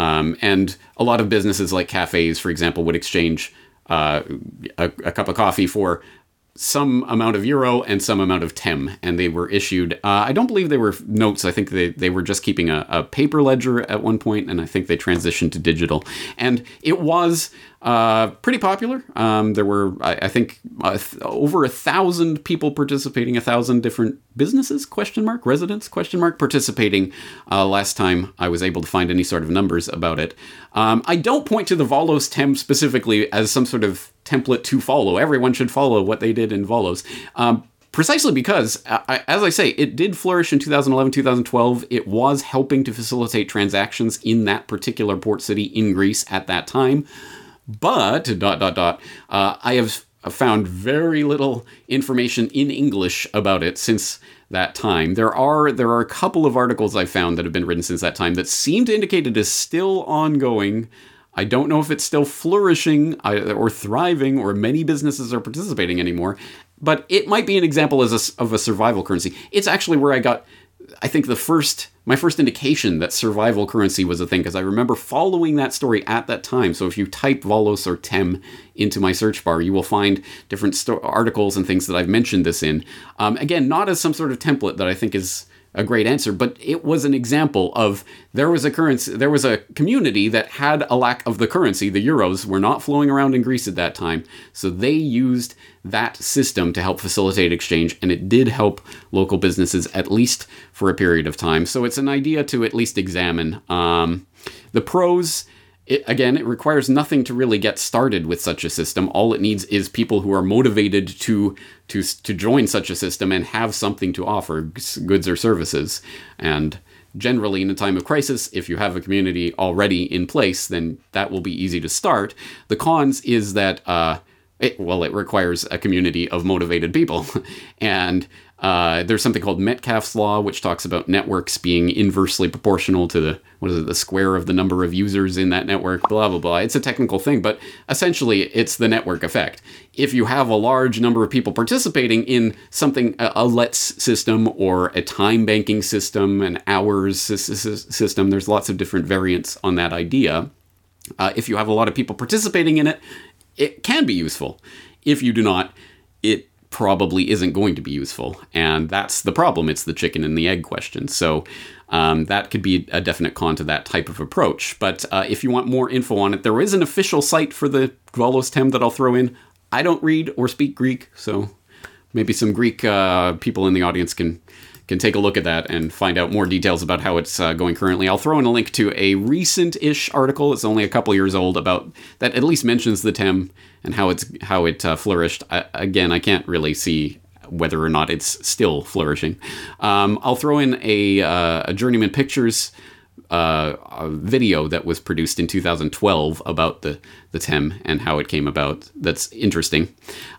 And a lot of businesses like cafes, for example, would exchange a cup of coffee for some amount of euro and some amount of TEM, and they were issued, I don't believe they were notes, I think they were just keeping a paper ledger at one point, and I think they transitioned to digital. And it was pretty popular. There were, I think, over 1,000 people participating, 1,000 different businesses, residents, participating last time I was able to find any sort of numbers about it. I don't point to the Volos TEM specifically as some sort of template to follow. Everyone should follow what they did in Volos. Precisely because, as I say, it did flourish in 2011, 2012. It was helping to facilitate transactions in that particular port city in Greece at that time. But, I have found very little information in English about it since that time. There are a couple of articles I've found that have been written since that time that seem to indicate it is still ongoing. I don't know if it's still flourishing or thriving or many businesses are participating anymore, but it might be an example of a survival currency. It's actually where I got, I think, my first indication that survival currency was a thing, because I remember following that story at that time. So if you type Volos or TEM into my search bar, you will find different articles and things that I've mentioned this in. Again, not as some sort of template that I think is a great answer, but it was an example of there was a community that had a lack of the currency. The euros were not flowing around in Greece at that time, so they used that system to help facilitate exchange, and it did help local businesses at least for a period of time. So it's an idea to at least examine. The pros. It requires nothing to really get started with such a system. All it needs is people who are motivated to join such a system and have something to offer, goods or services. And generally, in a time of crisis, if you have a community already in place, then that will be easy to start. The cons is that it requires a community of motivated people. And there's something called Metcalfe's law, which talks about networks being inversely proportional to the square of the number of users in that network, blah, blah, blah. It's a technical thing, but essentially it's the network effect. If you have a large number of people participating in something, a Let's system or a time banking system, an hours system, there's lots of different variants on that idea. If you have a lot of people participating in it, it can be useful. If you do not, it probably isn't going to be useful. And that's the problem. It's the chicken and the egg question. So that could be a definite con to that type of approach. But if you want more info on it, there is an official site for the Dvalos Tem that I'll throw in. I don't read or speak Greek, so maybe some Greek people in the audience can take a look at that and find out more details about how it's going currently. I'll throw in a link to a recent-ish article. It's only a couple years old about that at least mentions the Tem and how it flourished. Again, I can't really see whether or not it's still flourishing. I'll throw in a Journeyman Pictures video that was produced in 2012 about the Tem and how it came about. That's interesting.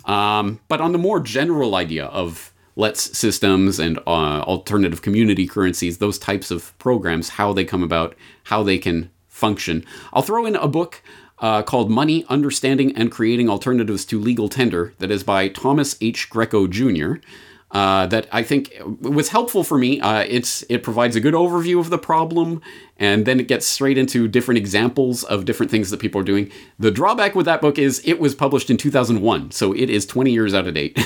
But on the more general idea of Let's systems and alternative community currencies, those types of programs, how they come about, how they can function. I'll throw in a book called Money, Understanding and Creating Alternatives to Legal Tender that is by Thomas H. Greco Jr., that I think was helpful for me. It provides a good overview of the problem, and then it gets straight into different examples of different things that people are doing. The drawback with that book is it was published in 2001, so it is 20 years out of date.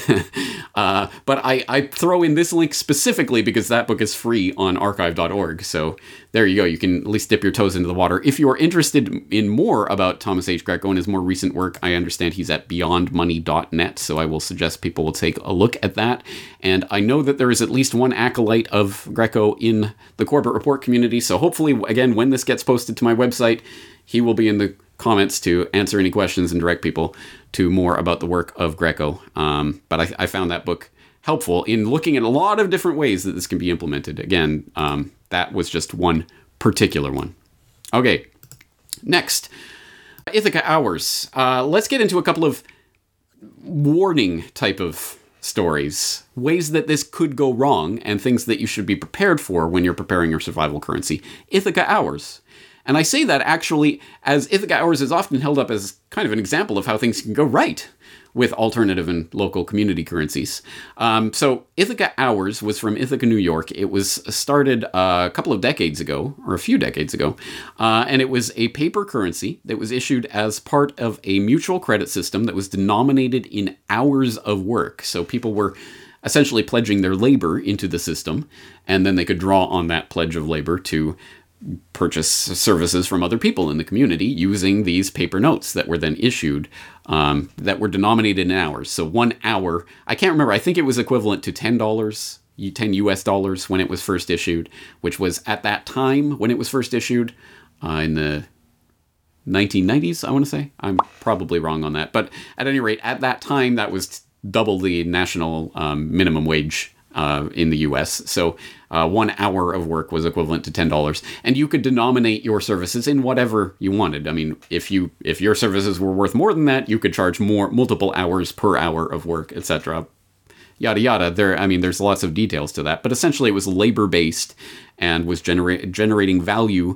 But I throw in this link specifically because that book is free on archive.org, so there you go. You can at least dip your toes into the water. If you're interested in more about Thomas H. Greco and his more recent work, I understand he's at beyondmoney.net, so I will suggest people will take a look at that. And I know that there is at least one acolyte of Greco in the Corbett Report community, so hopefully, again, when this gets posted to my website, he will be in the comments to answer any questions and direct people to more about the work of Greco. But I found that book helpful in looking at a lot of different ways that this can be implemented. Again, that was just one particular one. Okay, next, Ithaca Hours. Let's get into a couple of warning type of stories, ways that this could go wrong, and things that you should be prepared for when you're preparing your survival currency. Ithaca Hours. And I say that actually as Ithaca Hours is often held up as kind of an example of how things can go right with alternative and local community currencies. So Ithaca Hours was from Ithaca, New York. It was started a couple of decades ago, or a few decades ago, and it was a paper currency that was issued as part of a mutual credit system that was denominated in hours of work. So people were essentially pledging their labor into the system, and then they could draw on that pledge of labor to purchase services from other people in the community using these paper notes that were then issued that were denominated in hours. So 1 hour, I can't remember, I think it was equivalent to $10, 10 US dollars when it was first issued, which was at that time when it was first issued in the 1990s, I want to say. I'm probably wrong on that. But at any rate, at that time, that was double the national minimum wage in the US. So 1 hour of work was equivalent to $10, and you could denominate your services in whatever you wanted. I mean, if your services were worth more than that, you could charge multiple hours per hour of work, etc. Yada yada. There's lots of details to that, but essentially it was labor-based and was generating value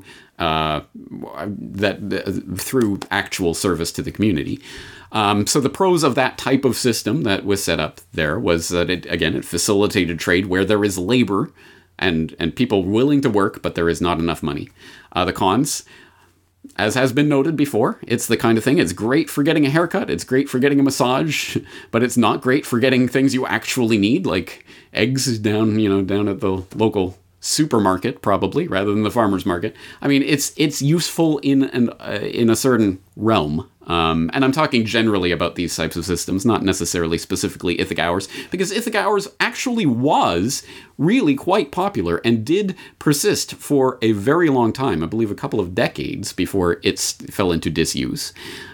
through actual service to the community. So the pros of that type of system that was set up there was that it facilitated trade where there is labor and people willing to work, but there is not enough money. The cons, as has been noted before, it's the kind of thing, it's great for getting a haircut, it's great for getting a massage, but it's not great for getting things you actually need, like eggs down at the local supermarket, probably, rather than the farmer's market. I mean, it's useful in a certain realm. And I'm talking generally about these types of systems, not necessarily specifically Ithaca Hours, because Ithaca Hours actually was really quite popular and did persist for a very long time, I believe a couple of decades before it fell into disuse.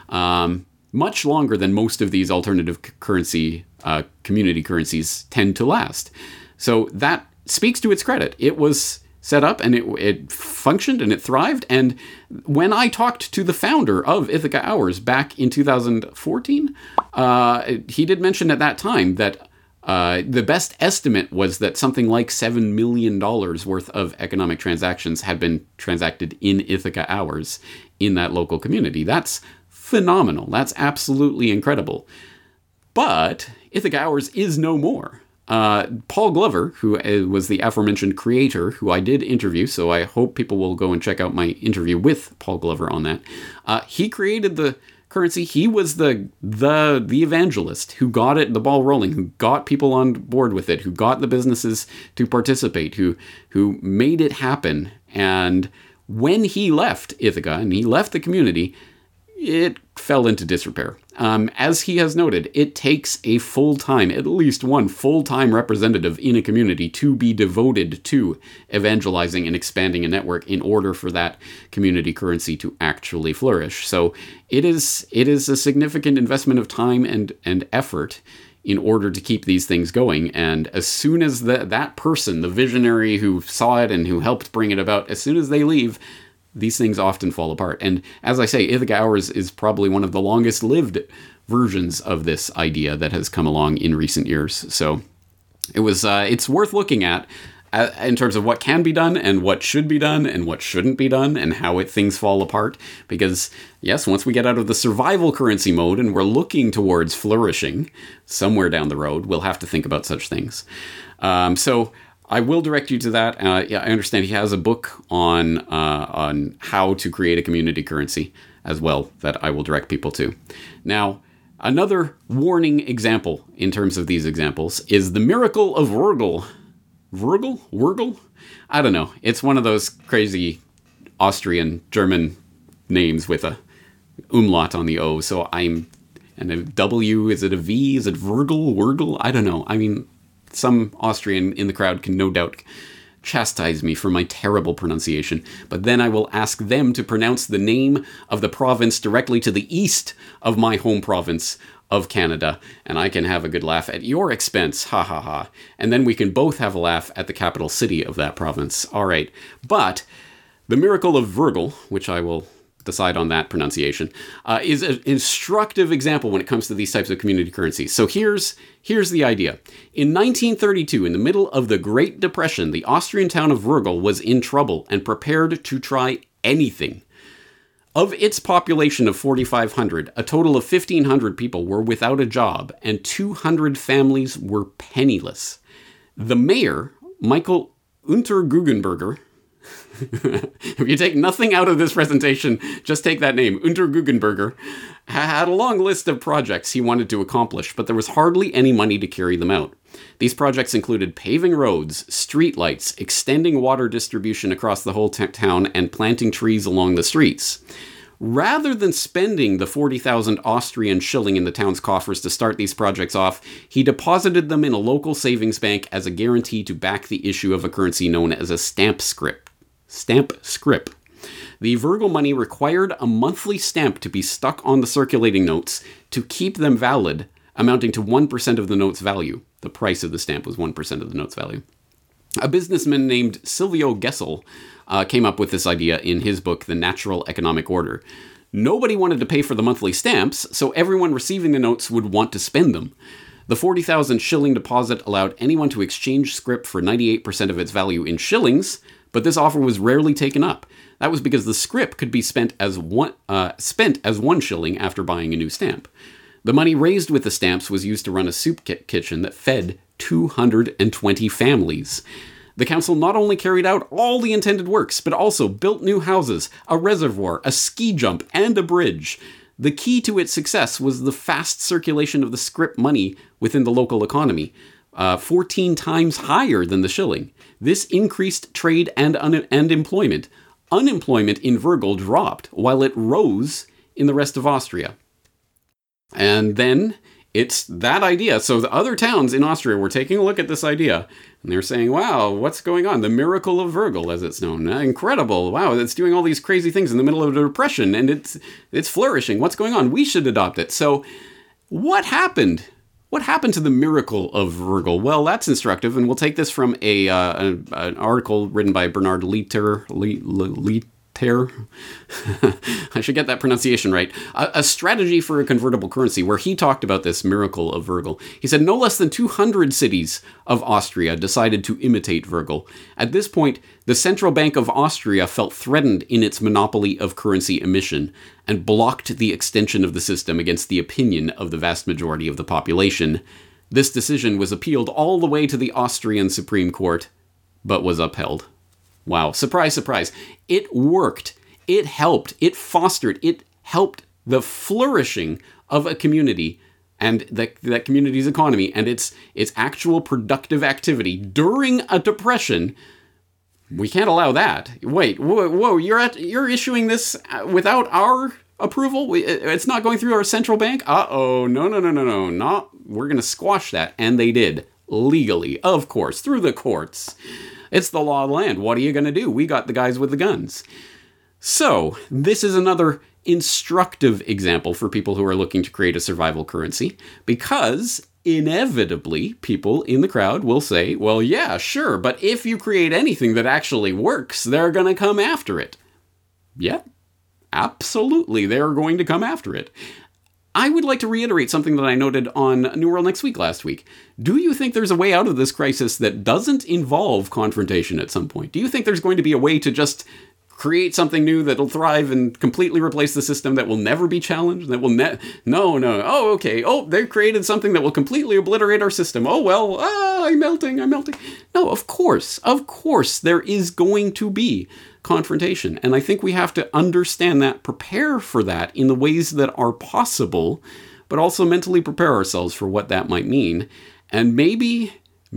Much longer than most of these alternative currency, community currencies tend to last. So that speaks to its credit. It was set up and it functioned and it thrived. And when I talked to the founder of Ithaca Hours back in 2014, he did mention at that time that the best estimate was that something like $7 million worth of economic transactions had been transacted in Ithaca Hours in that local community. That's phenomenal. That's absolutely incredible. But Ithaca Hours is no more. Paul Glover, who was the aforementioned creator, who I did interview, so I hope people will go and check out my interview with Paul Glover on that. He created the currency. He was the evangelist who got the ball rolling, who got people on board with it, who got the businesses to participate, who made it happen. And when he left Ithaca and he left the community, it fell into disrepair. As he has noted, it takes at least one full-time representative in a community to be devoted to evangelizing and expanding a network in order for that community currency to actually flourish. So it is a significant investment of time and effort in order to keep these things going. And as soon as that person, the visionary who saw it and who helped bring it about, as soon as they leave, these things often fall apart. And as I say, Ithaca Hours is probably one of the longest lived versions of this idea that has come along in recent years. So it's worth looking at in terms of what can be done and what should be done and what shouldn't be done and how things fall apart. Because yes, once we get out of the survival currency mode and we're looking towards flourishing somewhere down the road, we'll have to think about such things. So I will direct you to that. I understand he has a book on how to create a community currency as well that I will direct people to. Now, another warning example in terms of these examples is the Miracle of Wurgl. Wurgl? I don't know. It's one of those crazy Austrian German names with a umlaut on the O. So and a W, is it a V? Is it Wurgl? I don't know. I mean, some Austrian in the crowd can no doubt chastise me for my terrible pronunciation, but then I will ask them to pronounce the name of the province directly to the east of my home province of Canada, and I can have a good laugh at your expense, ha ha ha, and then we can both have a laugh at the capital city of that province. All right, but the Miracle of Wurgl, which I will decide on that pronunciation, is an instructive example when it comes to these types of community currencies. So here's the idea. In 1932, in the middle of the Great Depression, the Austrian town of Wurgl was in trouble and prepared to try anything. Of its population of 4,500, a total of 1,500 people were without a job and 200 families were penniless. The mayor, Michael Unterguggenberger, if you take nothing out of this presentation, just take that name, Unterguggenberger, had a long list of projects he wanted to accomplish, but there was hardly any money to carry them out. These projects included paving roads, streetlights, extending water distribution across the whole town, and planting trees along the streets. Rather than spending the 40,000 Austrian shilling in the town's coffers to start these projects off, he deposited them in a local savings bank as a guarantee to back the issue of a currency known as a stamp scrip. The Wurgl money required a monthly stamp to be stuck on the circulating notes to keep them valid, amounting to 1% of the note's value. The price of the stamp was 1% of the note's value. A businessman named Silvio Gesell came up with this idea in his book, The Natural Economic Order. Nobody wanted to pay for the monthly stamps, so everyone receiving the notes would want to spend them. The 40,000 shilling deposit allowed anyone to exchange scrip for 98% of its value in shillings, but this offer was rarely taken up. That was because the scrip could be spent as 1 shilling after buying a new stamp. The money raised with the stamps was used to run a soup kitchen that fed 220 families. The council not only carried out all the intended works, but also built new houses, a reservoir, a ski jump, and a bridge. The key to its success was the fast circulation of the scrip money within the local economy, 14 times higher than the shilling. This increased trade and employment. Unemployment in Virgil dropped, while it rose in the rest of Austria. And then it's that idea. So the other towns in Austria were taking a look at this idea, and they're saying, wow, what's going on? The miracle of Virgil, as it's known. Incredible. Wow, it's doing all these crazy things in the middle of a depression, and it's flourishing. What's going on? We should adopt it. So what happened? What happened to the miracle of Virgil? Well, that's instructive, and we'll take this from an article written by Bernard Lietaer. I should get that pronunciation right. A strategy for a convertible currency, where he talked about this miracle of Virgil. He said no less than 200 cities of Austria decided to imitate Virgil. At this point, the Central Bank of Austria felt threatened in its monopoly of currency emission and blocked the extension of the system against the opinion of the vast majority of the population. This decision was appealed all the way to the Austrian Supreme Court, but was upheld. Wow. Surprise, surprise. It worked. It helped. It fostered. It helped the flourishing of a community and that community's economy and its actual productive activity during a depression. We can't allow that. Wait, whoa, you're issuing this without our approval? It's not going through our central bank? Uh-oh, no. We're going to squash that. And they did. Legally, of course, through the courts. It's the law of the land. What are you going to do? We got the guys with the guns. So, this is another instructive example for people who are looking to create a survival currency, because inevitably people in the crowd will say, well, yeah, sure, but if you create anything that actually works, they're going to come after it. Yeah, absolutely, they're going to come after it. I would like to reiterate something that I noted on New World Next Week last week. Do you think there's a way out of this crisis that doesn't involve confrontation at some point? Do you think there's going to be a way to just create something new that'll thrive and completely replace the system that will never be challenged? That will no. Oh, okay. Oh, they've created something that will completely obliterate our system. Oh, well, I'm melting. No, of course, there is going to be confrontation. And I think we have to understand that, prepare for that in the ways that are possible, but also mentally prepare ourselves for what that might mean. And maybe,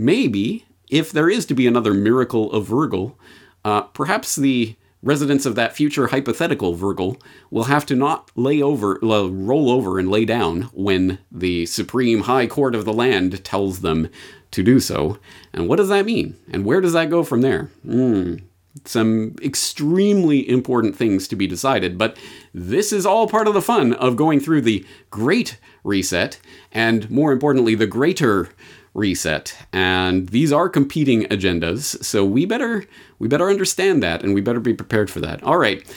if there is to be another miracle of Virgil, perhaps the residents of that future hypothetical Virgil will have to not roll over and lay down when the Supreme High Court of the land tells them to do so. And what does that mean? And where does that go from there? Some extremely important things to be decided, but this is all part of the fun of going through the Great Reset, and more importantly, the Greater Reset. And these are competing agendas, so we better understand that, and we better be prepared for that. All right,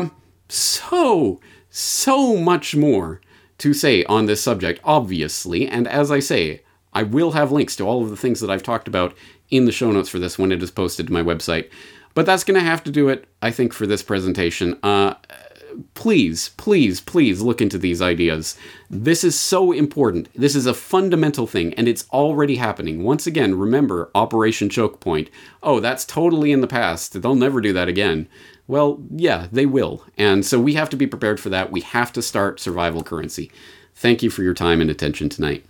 so much more to say on this subject, obviously, and as I say, I will have links to all of the things that I've talked about in the show notes for this when it is posted to my website. But that's going to have to do it, I think, for this presentation. Please look into these ideas. This is so important. This is a fundamental thing, and it's already happening. Once again, remember Operation Choke Point. Oh, that's totally in the past. They'll never do that again. Well, yeah, they will. And so we have to be prepared for that. We have to start survival currency. Thank you for your time and attention tonight.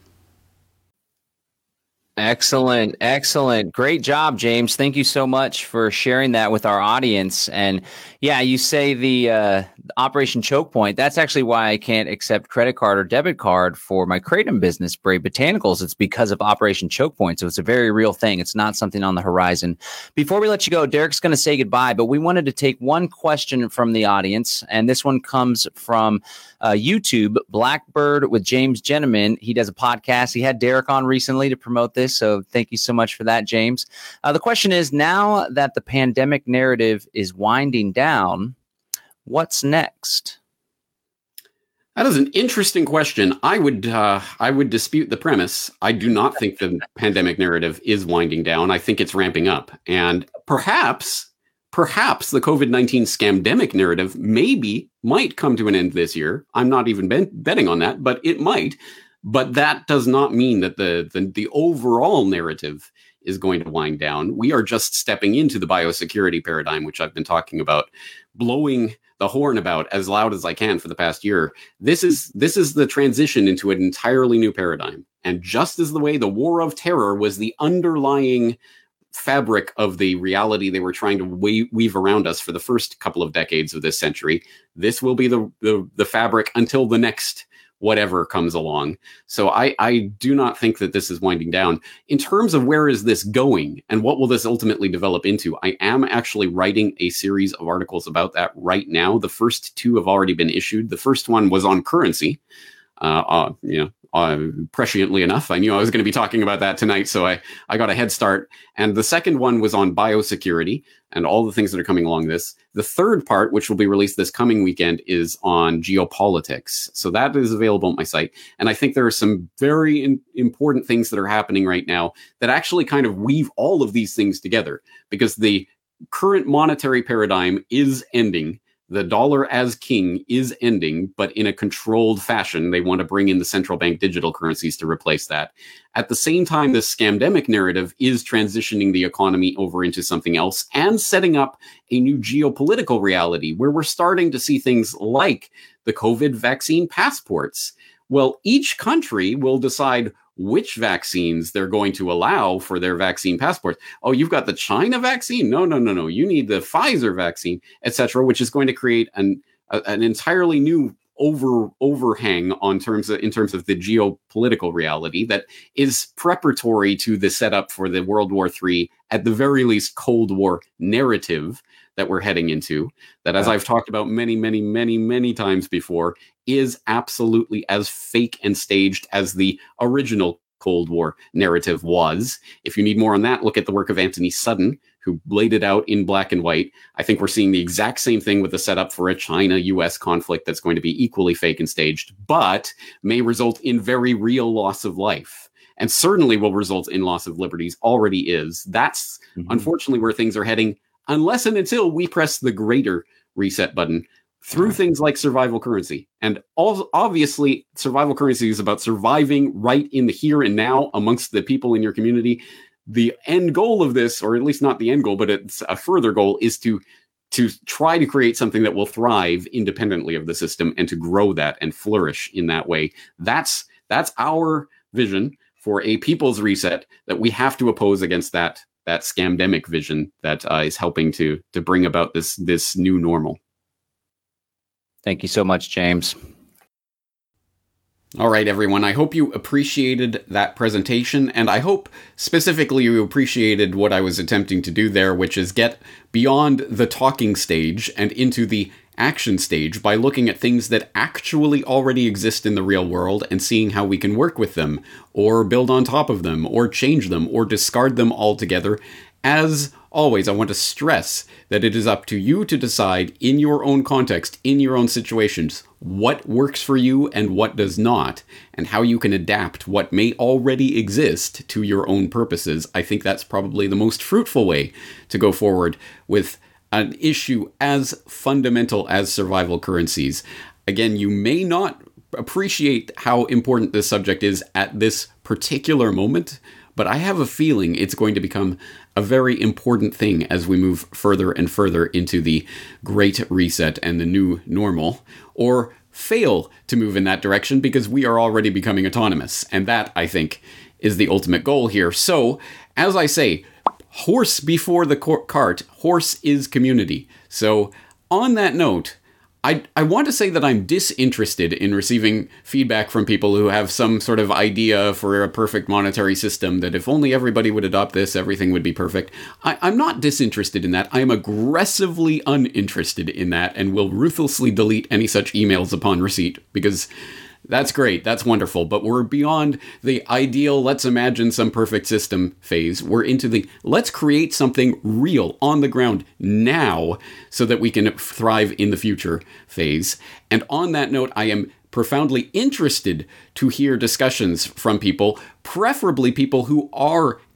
Excellent. Great job, James. Thank you so much for sharing that with our audience. And yeah, you say the Operation Choke Point. That's actually why I can't accept credit card or debit card for my Kratom business, Brave Botanicals. It's because of Operation Choke Point. So it's a very real thing. It's not something on the horizon. Before we let you go, Derek's going to say goodbye, but we wanted to take one question from the audience. And this one comes from YouTube, Blackbird with James Gentleman. He does a podcast. He had Derek on recently to promote this. So thank you so much for that, James. The question is, now that the pandemic narrative is winding down, what's next? That is an interesting question. I would dispute the premise. I do not think the pandemic narrative is winding down. I think it's ramping up. And perhaps the COVID-19 scamdemic narrative might come to an end this year. I'm not even betting on that, but it might. But that does not mean that the overall narrative is going to wind down. We are just stepping into the biosecurity paradigm, which I've been talking about, blowing the horn about as loud as I can for the past year. This is the transition into an entirely new paradigm. And just as the way the war of terror was the underlying fabric of the reality they were trying to weave around us for the first couple of decades of this century, this will be the fabric until the next whatever comes along. So I do not think that this is winding down. In terms of where is this going and what will this ultimately develop into, I am actually writing a series of articles about that right now. The first two have already been issued. The first one was on currency. Presciently enough, I knew I was going to be talking about that tonight, so I got a head start. And the second one was on biosecurity and all the things that are coming along this. The third part, which will be released this coming weekend, is on geopolitics. So that is available on my site. And I think there are some very important things that are happening right now that actually kind of weave all of these things together, because the current monetary paradigm is ending. The dollar as king is ending, but in a controlled fashion. They want to bring in the central bank digital currencies to replace that. At the same time, this scamdemic narrative is transitioning the economy over into something else and setting up a new geopolitical reality where we're starting to see things like the COVID vaccine passports. Well, each country will decide which vaccines they're going to allow for their vaccine passports. Oh, you've got the China vaccine? No. You need the Pfizer vaccine, etc., which is going to create an entirely new overhang in terms of the geopolitical reality that is preparatory to the setup for the World War III, at the very least Cold War narrative that we're heading into, that, as I've talked about many times before, is absolutely as fake and staged as the original Cold War narrative was. If you need more on that, look at the work of Anthony Sutton, who laid it out in black and white. I think we're seeing the exact same thing with the setup for a China-US conflict that's going to be equally fake and staged, but may result in very real loss of life, and certainly will result in loss of liberties, already is. That's unfortunately where things are heading, unless and until we press the greater reset button through things like survival currency. And obviously, survival currency is about surviving right in the here and now amongst the people in your community. The end goal of this, or at least not the end goal, but it's a further goal, is to try to create something that will thrive independently of the system and to grow that and flourish in that way. That's our vision for a people's reset that we have to oppose against that scamdemic vision that is helping to bring about this new normal. Thank you so much, James. All right, everyone. I hope you appreciated that presentation, and I hope specifically you appreciated what I was attempting to do there, which is get beyond the talking stage and into the action stage by looking at things that actually already exist in the real world and seeing how we can work with them, or build on top of them, or change them, or discard them altogether. As always, I want to stress that it is up to you to decide in your own context, in your own situations, what works for you and what does not, and how you can adapt what may already exist to your own purposes. I think that's probably the most fruitful way to go forward with an issue as fundamental as survival currencies. Again, you may not appreciate how important this subject is at this particular moment, but I have a feeling it's going to become a very important thing as we move further and further into the Great Reset and the new normal, or fail to move in that direction because we are already becoming autonomous. And that, I think, is the ultimate goal here. So, as I say, horse before the cart, horse is community. So, on that note, I want to say that I'm disinterested in receiving feedback from people who have some sort of idea for a perfect monetary system, that if only everybody would adopt this, everything would be perfect. I'm not disinterested in that. I am aggressively uninterested in that and will ruthlessly delete any such emails upon receipt, because that's great, that's wonderful, but we're beyond the ideal, let's imagine some perfect system phase. We're into the, let's create something real on the ground now so that we can thrive in the future phase. And on that note, I am profoundly interested to hear discussions from people, preferably people who are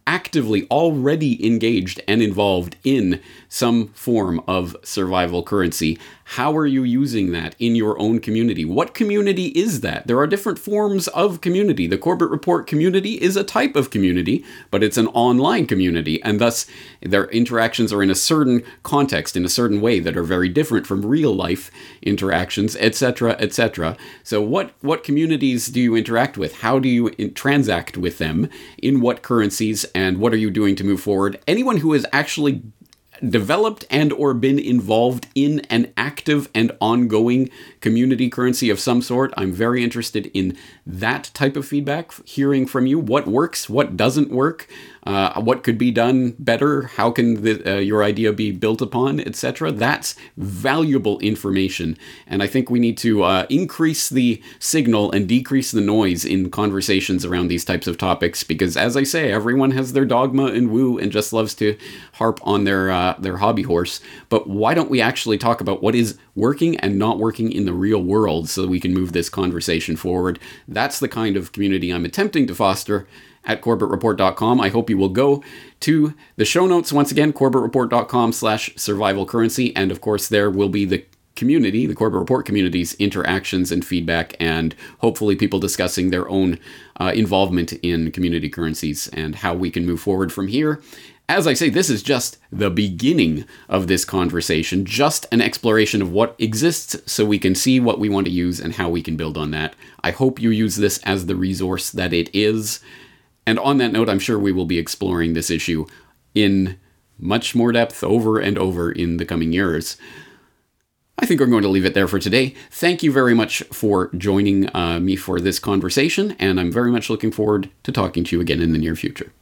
actively already engaged and involved in some form of survival currency. How are you using that in your own community? What community is that? There are different forms of community. The Corbett Report community is a type of community, but it's an online community, and thus their interactions are in a certain context, in a certain way that are very different from real life interactions, etc., etc. So what communities do you interact with? How do you transact with them? In what currencies, and what are you doing to move forward? Anyone who has actually developed and or been involved in an active and ongoing community currency of some sort, I'm very interested in that type of feedback, hearing from you what works, what doesn't work, what could be done better, how can your idea be built upon, etc. That's valuable information, and I think we need to increase the signal and decrease the noise in conversations around these types of topics, because as I say, everyone has their dogma and woo and just loves to harp on their hobby horse. But why don't we actually talk about what is working and not working in the real world so that we can move this conversation forward? That's the kind of community I'm attempting to foster at CorbettReport.com. I hope you will go to the show notes once again, CorbettReport.com/survivalcurrency, and of course there will be the community, the Corbett Report community's interactions and feedback, and hopefully people discussing their own involvement in community currencies and how we can move forward from here. As I say, this is just the beginning of this conversation, just an exploration of what exists so we can see what we want to use and how we can build on that. I hope you use this as the resource that it is. And on that note, I'm sure we will be exploring this issue in much more depth over and over in the coming years. I think we're going to leave it there for today. Thank you very much for joining me for this conversation, and I'm very much looking forward to talking to you again in the near future.